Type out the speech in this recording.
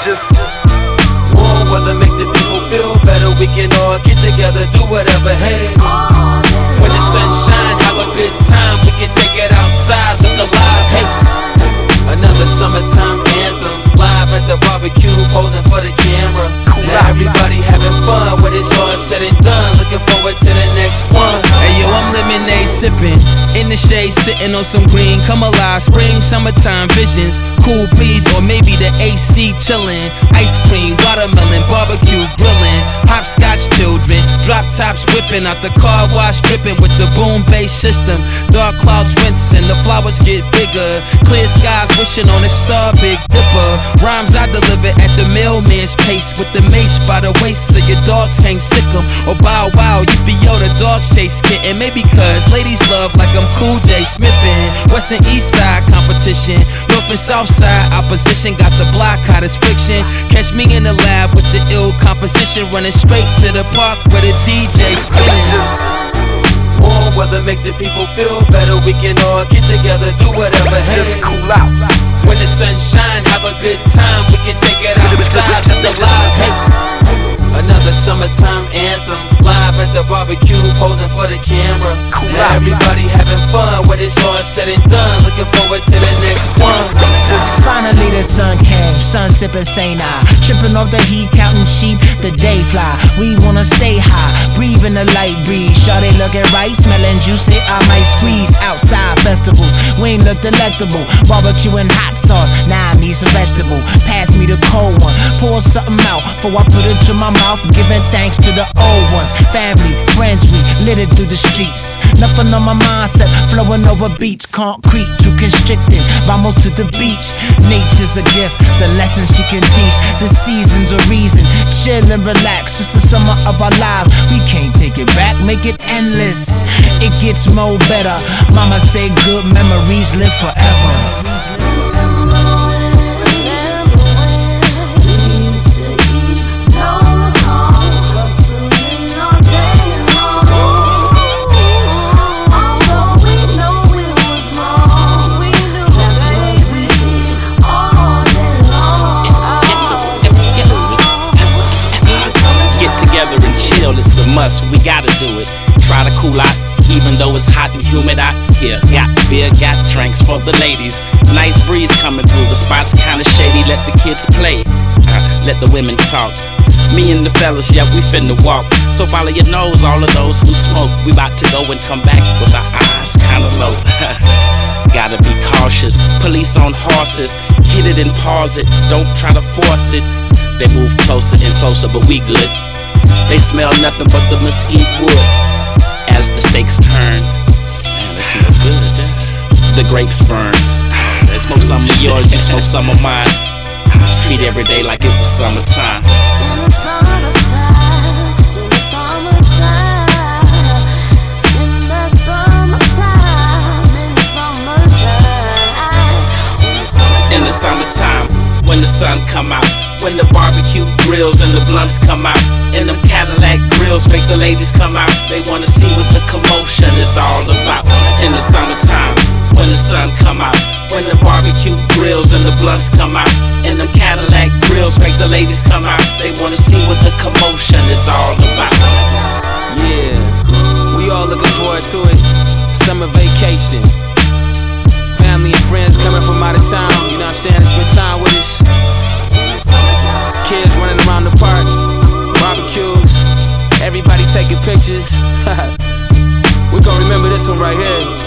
just warm weather make the people feel better. We can all get together, do whatever, hey. When the sun shine, have a good time. We can take it outside, look alive, hey. Another summertime anthem, live at the barbecue, posing for the camera. Now everybody having fun when it's all said and done. Looking forward to the next one. Hey yo, I'm lemonade sipping, in the shade sitting on some green. Come alive, spring, summertime visions. Cool breeze or maybe the AC chillin'. Ice cream, watermelon, barbecue grilling. Hopscotch children, drop tops whipping out the car wash, dripping with the boom bass system. Dark clouds rinsing, the flowers get bigger. Clear skies wishing on a star, Big Dipper. Rhymes I deliver at the mailman's pace with the mace by the waist so your dogs can't sick 'em. Or bow wow, yippee-yo, the dogs chase kitten. Maybe cause ladies love like I'm Cool J Smithin'. West and East Side competition, North and South Side opposition. Got the block hot as friction. Catch me in the lab with the ill composition, running straight to the park where the DJ spinning. Warm weather make the people feel better. We can all get together, do whatever, hey. Just cool out. When the sun shine, have a good time. We can take it outside, let the live, hey. Another summertime anthem, live at the barbecue, posing for the camera. Now everybody having fun when it's all said and done. Looking forward to the next one. Finally the sun came, sun sipping St. I. Tripping off the heat, counting sheep, the day fly. We wanna stay high, breathing the light breeze. Shawty looking right, smelling juicy, I might squeeze. Outside festival, we ain't look delectable. Barbecue and hot sauce, now I need some vegetable. Pass me the cold one, pour something out before I put it to my mouth. Giving thanks to the old ones, family, friends, we lit it through the streets. Nothing on my mindset, flowing over beats. Concrete, too constricted, vamos to the beach. Nature's a gift, the lesson she can teach. The season's a reason, chill and relax. It's the summer of our lives, we can't take it back, make it endless. It gets more better, mama said good memories live forever. It's a must, we gotta do it. Try to cool out, even though it's hot and humid out here. Got beer, got drinks for the ladies. Nice breeze coming through, the spot's kinda shady. Let the kids play, let the women talk. Me and the fellas, yeah, we finna walk. So follow your nose, all of those who smoke. We about to go and come back with our eyes kinda low. Gotta be cautious, police on horses. Hit it and pause it, don't try to force it. They move closer and closer, but we good. They smell nothing but the mesquite wood as the steaks turn. Man, they smell good. The grapes burn. Smoke some of yours, you smoke some of mine. Treat every day like it was summertime. In the summertime, in the summertime, in the summertime, in the summertime, in the summertime, when the sun come out. When the barbecue grills and the blunts come out, and them Cadillac grills make the ladies come out. They wanna see what the commotion is all about. In the summertime, when the sun come out. When the barbecue grills and the blunts come out, and them Cadillac grills make the ladies come out. They wanna see what the commotion is all about. Yeah, we all looking forward to it. Summer vacation. Family and friends coming from out of town, you know what I'm saying, to spend time with us. Kids running around the park, barbecues, everybody taking pictures. We gon' remember this one right here.